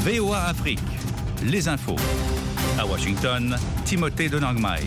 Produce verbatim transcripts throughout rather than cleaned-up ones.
V O A Afrique, les infos. À Washington, Timothée de Nangmai.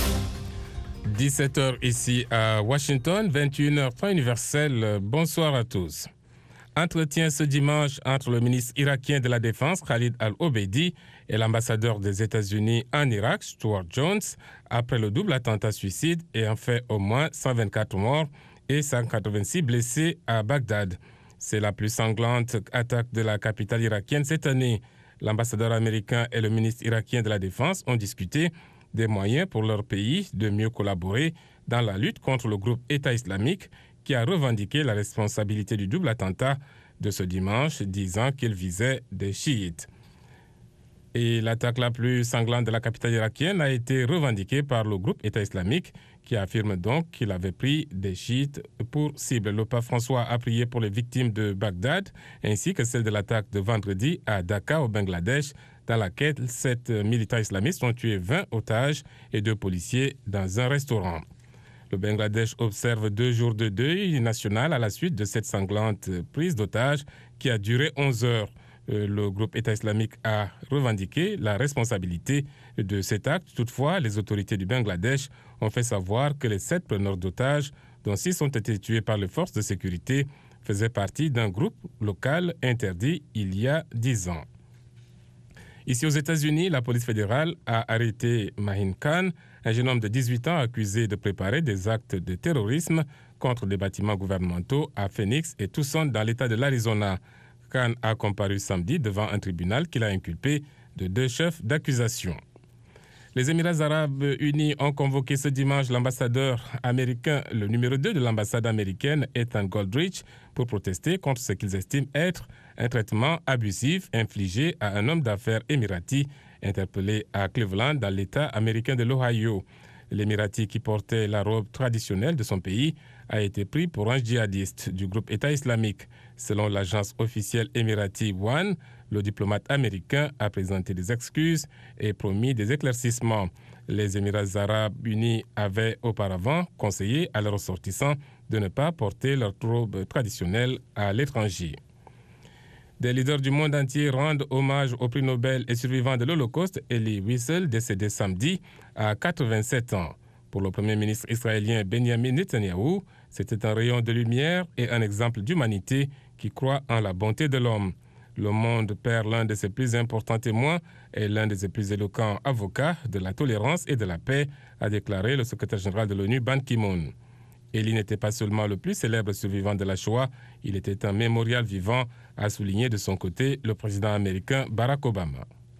dix-sept heures ici à Washington, vingt et une heures temps universel. Bonsoir à tous. Entretien ce dimanche entre le ministre irakien de la Défense, Khalid Al-Obeidi, et l'ambassadeur des États-Unis en Irak, Stuart Jones, après le double attentat suicide ayant fait au moins cent vingt-quatre morts et cent quatre-vingt-six blessés à Bagdad. C'est la plus sanglante attaque de la capitale irakienne cette année. L'ambassadeur américain et le ministre irakien de la Défense ont discuté des moyens pour leur pays de mieux collaborer dans la lutte contre le groupe État islamique qui a revendiqué la responsabilité du double attentat de ce dimanche, disant qu'il visait des chiites. Et l'attaque la plus sanglante de la capitale irakienne a été revendiquée par le groupe État islamique qui affirme donc qu'il avait pris des chiites pour cible. Le pape François a prié pour les victimes de Bagdad ainsi que celle de l'attaque de vendredi à Dhaka au Bangladesh dans laquelle sept militants islamistes ont tué vingt otages et deux policiers dans un restaurant. Le Bangladesh observe deux jours de deuil national à la suite de cette sanglante prise d'otages qui a duré onze heures. Le groupe État islamique a revendiqué la responsabilité de cet acte. Toutefois, les autorités du Bangladesh ont fait savoir que les sept preneurs d'otages, dont six ont été tués par les forces de sécurité, faisaient partie d'un groupe local interdit il y a dix ans. Ici aux États-Unis, la police fédérale a arrêté Mahin Khan, un jeune homme de dix-huit ans accusé de préparer des actes de terrorisme contre des bâtiments gouvernementaux à Phoenix et Tucson dans l'État de l'Arizona. Khan a comparu samedi devant un tribunal qu'il a inculpé de deux chefs d'accusation. Les Émirats arabes unis ont convoqué ce dimanche l'ambassadeur américain, le numéro deux de l'ambassade américaine, Ethan Goldrich, pour protester contre ce qu'ils estiment être un traitement abusif infligé à un homme d'affaires émirati interpellé à Cleveland dans l'État américain de l'Ohio. L'Émirati qui portait la robe traditionnelle de son pays a été pris pour un djihadiste du groupe État islamique. Selon l'agence officielle émirati One, le diplomate américain a présenté des excuses et promis des éclaircissements. Les Émirats arabes unis avaient auparavant conseillé à leurs ressortissants de ne pas porter leur robe traditionnelle à l'étranger. Des leaders du monde entier rendent hommage au prix Nobel et survivant de l'Holocauste, Elie Wiesel, décédé samedi à quatre-vingt-sept ans. Pour le Premier ministre israélien Benjamin Netanyahou, c'était un rayon de lumière et un exemple d'humanité qui croit en la bonté de l'homme. Le monde perd l'un de ses plus importants témoins et l'un de ses plus éloquents avocats de la tolérance et de la paix, a déclaré le secrétaire général de l'ONU, Ban Ki-moon. Elie n'était pas seulement le plus célèbre survivant de la Shoah, il était un mémorial vivant, a souligné de son côté le président américain Barack Obama.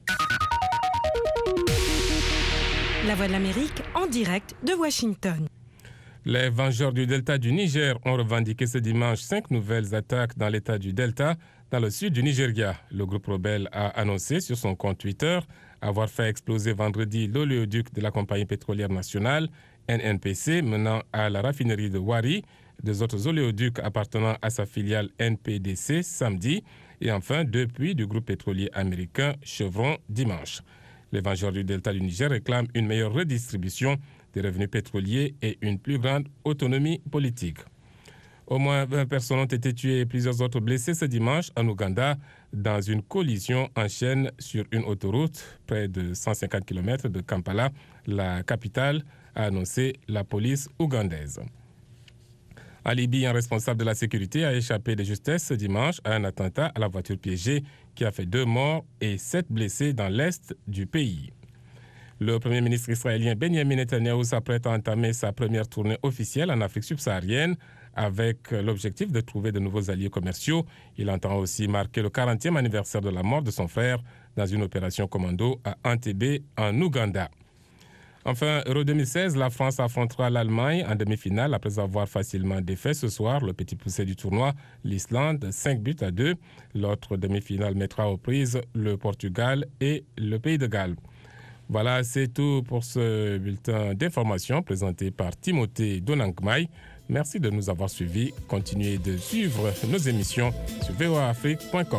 La Voix de l'Amérique en direct de Washington. Les Vengeurs du Delta du Niger ont revendiqué ce dimanche cinq nouvelles attaques dans l'État du Delta, dans le sud du Nigeria. Le groupe rebelle a annoncé sur son compte Twitter avoir fait exploser vendredi l'oléoduc de la compagnie pétrolière nationale, N N P C, menant à la raffinerie de Wari, deux autres oléoducs appartenant à sa filiale N P D C samedi, et enfin deux puits du groupe pétrolier américain Chevron dimanche. Les Vengeurs du Delta du Niger réclament une meilleure redistribution des revenus pétroliers et une plus grande autonomie politique. Au moins vingt personnes ont été tuées et plusieurs autres blessées ce dimanche en Ouganda dans une collision en chaîne sur une autoroute près de cent cinquante kilomètres de Kampala, la capitale, a annoncé la police ougandaise. En Libye, un responsable de la sécurité a échappé de justesse ce dimanche à un attentat à la voiture piégée qui a fait deux morts et sept blessés dans l'est du pays. Le Premier ministre israélien Benjamin Netanyahou s'apprête à entamer sa première tournée officielle en Afrique subsaharienne avec l'objectif de trouver de nouveaux alliés commerciaux. Il entend aussi marquer le quarantième anniversaire de la mort de son frère dans une opération commando à Entebbe en Ouganda. Enfin, Euro deux mille seize, la France affrontera l'Allemagne en demi-finale après avoir facilement défait ce soir le petit poussé du tournoi, l'Islande, cinq buts à deux. L'autre demi-finale mettra aux prises le Portugal et le Pays de Galles. Voilà, c'est tout pour ce bulletin d'information présenté par Timothée de Nangmai. Merci de nous avoir suivis. Continuez de suivre nos émissions sur v o a afrique point com.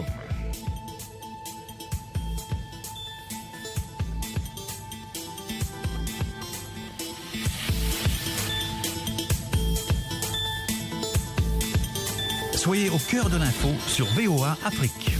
Soyez au cœur de l'info sur V O A Afrique.